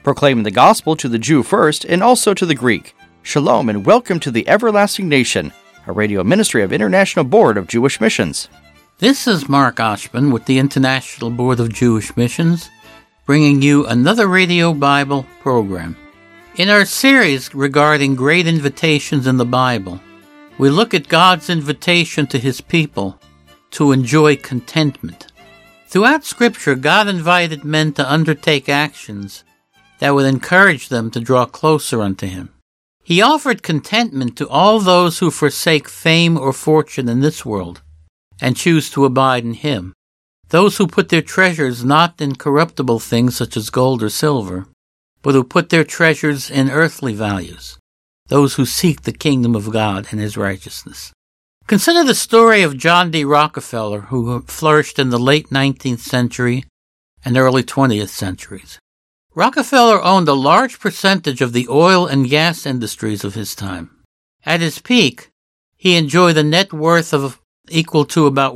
proclaiming the gospel to the Jew first and also to the Greek. Shalom and welcome to the Everlasting Nation, a radio ministry of International Board of Jewish Missions. This is Mark Oshman with the International Board of Jewish Missions, bringing you another Radio Bible program. In our series regarding great invitations in the Bible, we look at God's invitation to His people to enjoy contentment. Throughout Scripture, God invited men to undertake actions that would encourage them to draw closer unto Him. He offered contentment to all those who forsake fame or fortune in this world and choose to abide in Him, those who put their treasures not in corruptible things such as gold or silver, but who put their treasures in earthly values, those who seek the kingdom of God and His righteousness. Consider the story of John D. Rockefeller, who flourished in the late 19th century and early 20th centuries. Rockefeller owned a large percentage of the oil and gas industries of his time. At his peak, he enjoyed a net worth of equal to about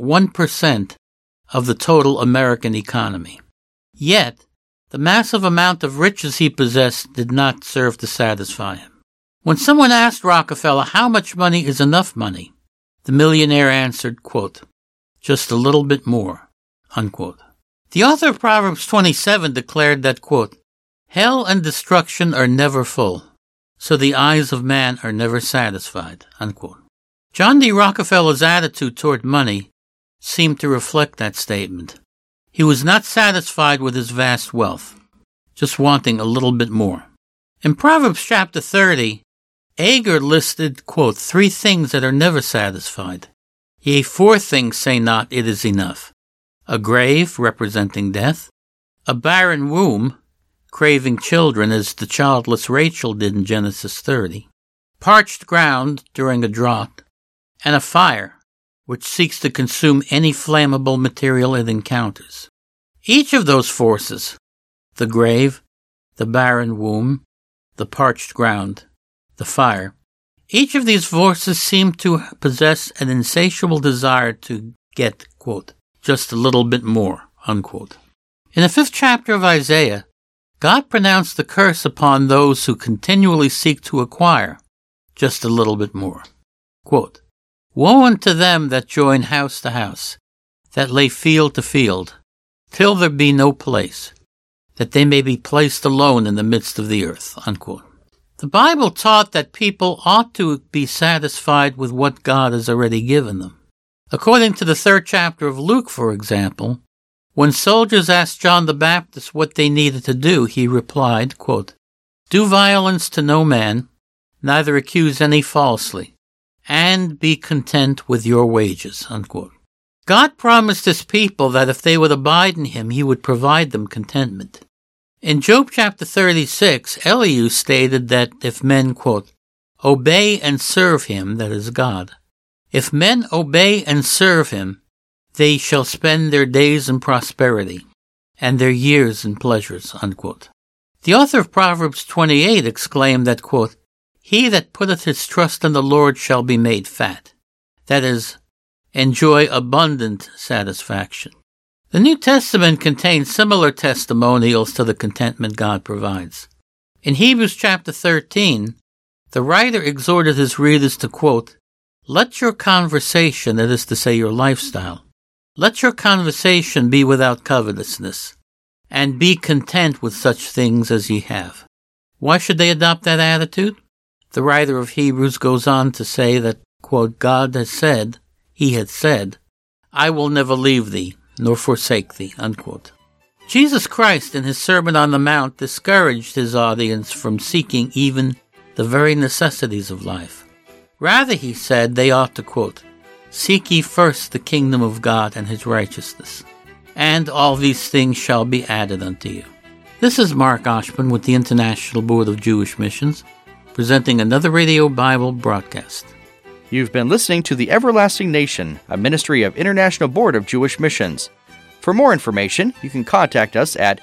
1% of the total American economy. Yet, the massive amount of riches he possessed did not serve to satisfy him. When someone asked Rockefeller how much money is enough money, the millionaire answered, quote, "Just a little bit more," unquote. The author of Proverbs 27 declared that, quote, "Hell and destruction are never full, so the eyes of man are never satisfied," unquote. John D. Rockefeller's attitude toward money seemed to reflect that statement. He was not satisfied with his vast wealth, just wanting a little bit more. In Proverbs chapter 30, Agur listed, quote, 3 things that are never satisfied. Yea, 4 things say not, it is enough. A grave, representing death. A barren womb, craving children, as the childless Rachel did in Genesis 30. Parched ground during a drought. And a fire, which seeks to consume any flammable material it encounters. Each of those forces, the grave, the barren womb, the parched ground, the fire, each of these forces seem to possess an insatiable desire to get, quote, just a little bit more, unquote. In the 5th chapter of Isaiah, God pronounced the curse upon those who continually seek to acquire just a little bit more. Quote, "Woe unto them that join house to house, that lay field to field, till there be no place, that they may be placed alone in the midst of the earth," unquote. The Bible taught that people ought to be satisfied with what God has already given them. According to the 3rd chapter of Luke, for example, when soldiers asked John the Baptist what they needed to do, he replied, quote, "Do violence to no man, neither accuse any falsely, and be content with your wages," unquote. God promised His people that if they would abide in Him, He would provide them contentment. In Job chapter 36, Elihu stated that if men, quote, "obey and serve Him," that is God, "if men obey and serve Him, they shall spend their days in prosperity, and their years in pleasures," unquote. The author of Proverbs 28 exclaimed that, quote, "He that putteth his trust in the Lord shall be made fat," that is, enjoy abundant satisfaction. The New Testament contains similar testimonials to the contentment God provides. In Hebrews chapter 13, the writer exhorted his readers to, quote, "Let your conversation," that is to say your lifestyle, "let your conversation be without covetousness, and be content with such things as ye have." Why should they adopt that attitude? The writer of Hebrews goes on to say that, quote, "God has said, He had said, I will never leave thee, nor forsake thee," unquote. Jesus Christ in His Sermon on the Mount discouraged His audience from seeking even the very necessities of life. Rather, He said they ought to, quote, "Seek ye first the kingdom of God and His righteousness, and all these things shall be added unto you." This is Mark Oshman with the International Board of Jewish Missions, presenting another Radio Bible broadcast. You've been listening to The Everlasting Nation, a ministry of International Board of Jewish Missions. For more information, you can contact us at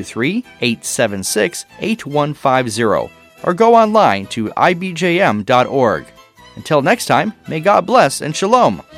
423-876-8150 or go online to ibjm.org. Until next time, may God bless and shalom.